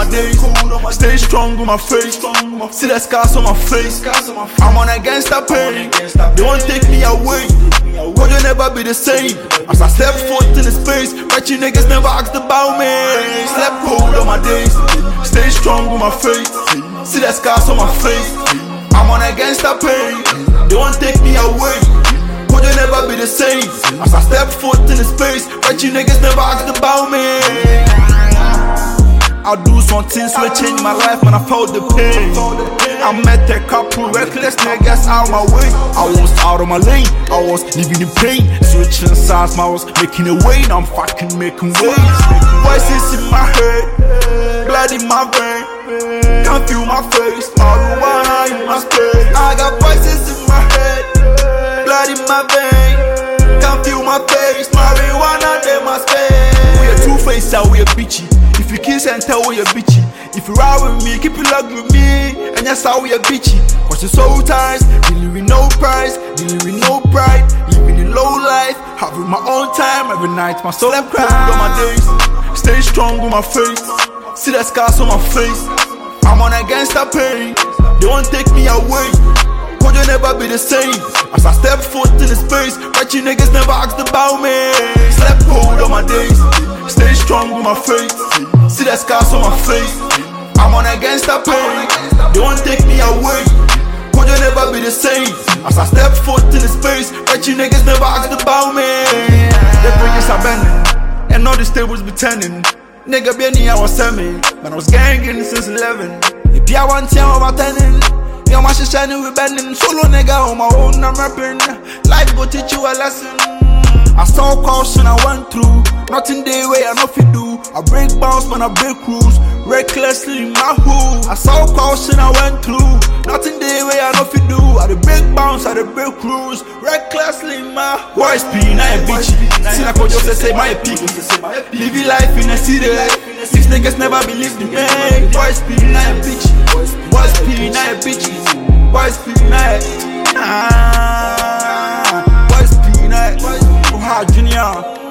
my days. Stay strong with my faith. See the scars on my face. I'm on against the pain. They won't take me away. Cause you'll never be the same. As I step foot in the space, but you niggas never asked about me. Slept cold on my days. Stay strong with my faith. See the scars on my face. I'm on against the pain. They won't take me away. Cause you'll never be the same. As I step foot in the space, but you niggas never asked about me. I do some things to change my life, man, I felt the pain. I met a couple reckless niggas out my way. I was out of my lane, I was living in pain. Switching sides, I was making a way, now I'm fucking making waves. Voices in my head, blood in my vein. Can't feel my face, marijuana in my space. I got voices in my head, blood in my vein. Can't feel my face, marijuana in my space. We are two-faced, we are bitchy. If you kiss and tell we are bitchy. If you ride with me, keep it locked with me. And that's how we are bitchy. Cause it's so times, dealing with no price, dealing with no pride, living in low life, having my own time every night. My soul and cold on my days. Stay strong with my faith. See the scars on my face. I'm on against the pain. They won't take me away. Cause you'll never be the same. As I step foot in the space, but you niggas never asked about me. Slept cold on my days. Stay strong with my faith. See the scars on my face. I'm on against the pain. They won't take me away. Cause you'll never be the same. As I step foot in the space, but you niggas never asked about me. The bridges are bending, and all the stables be turning. Nigga Benny, I was 7, man, I was ganging since 11. If you want to over 10, yo, my shit shining with bending. Solo nigga on my own, I'm rapping. Life go teach you a lesson. I saw caution I went through. Nothing day way I know if you do. I break bounce, man, I break rules. Recklessly in my hood. I saw caution I went through. Nothing day way I know if you do. I the break bounce, I the break rules. Recklessly in my voice be na a bitch. See I could just say my peak. Living life in a city. These niggas never believed in me. Voice be na a bitch. Voice be na a bitch. Voice be na a Voice be na a Junior.